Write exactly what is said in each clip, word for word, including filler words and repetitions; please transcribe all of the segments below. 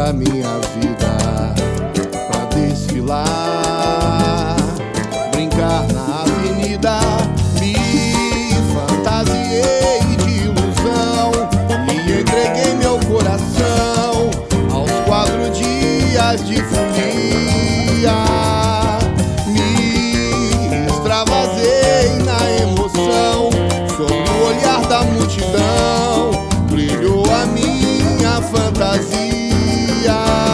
da minha vida pra desfilar, brincar na avenida. Me fantasiei de ilusão e entreguei meu coração aos quatro dias de folia. Me extravasei na emoção, sob o olhar da multidão brilhou a minha fantasia.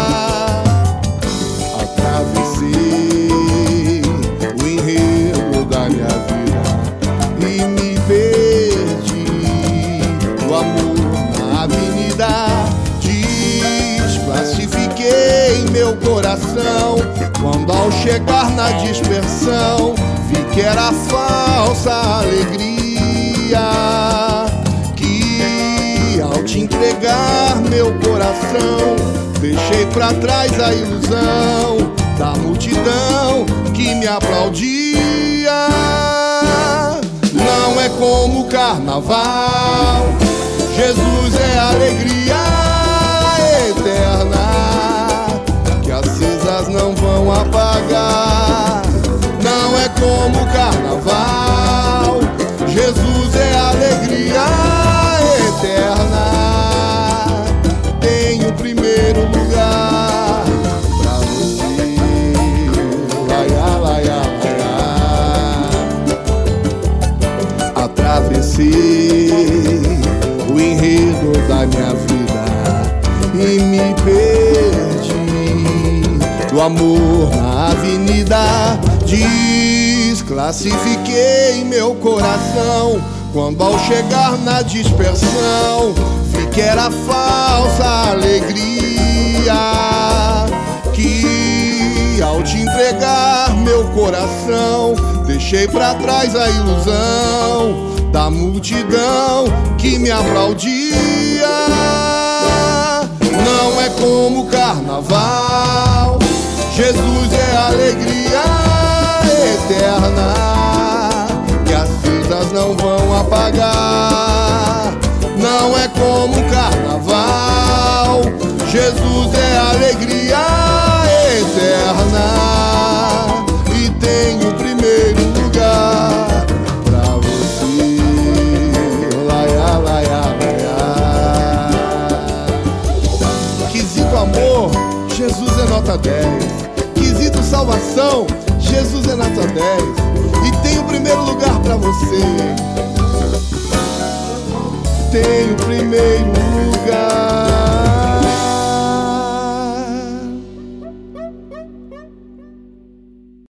Atravessei o enredo da minha vida e me perdi do amor na avenida. Desclassifiquei meu coração quando, ao chegar na dispersão, vi que era falsa alegria. Que, ao te entregar meu coração, deixei pra trás a ilusão da multidão que me aplaudia. Não é como o carnaval, Jesus é alegria eterna que as cinzas não vão apagar. Não é como o carnaval, Jesus é alegria eterna. Tem o primeiro lugar pra você. Laia, laia, laia. Atravessei o enredo da minha vida e me perdi do amor na avenida. Desclassifiquei meu coração quando, ao chegar na dispersão, vi que era falsa alegria. Que, ao te entregar meu coração, deixei pra trás a ilusão da multidão que me aplaudia. Não é como o carnaval, Jesus é alegria eterna que as cinzas não vão apagar. Não é como o carnaval, Jesus é alegria eterna e tem o primeiro lugar pra você. Laia, laia, laia. Quesito amor, Jesus é nota dez. Quesito salvação, Jesus é nota dez. E tem o primeiro lugar pra você. Tem o primeiro lugar.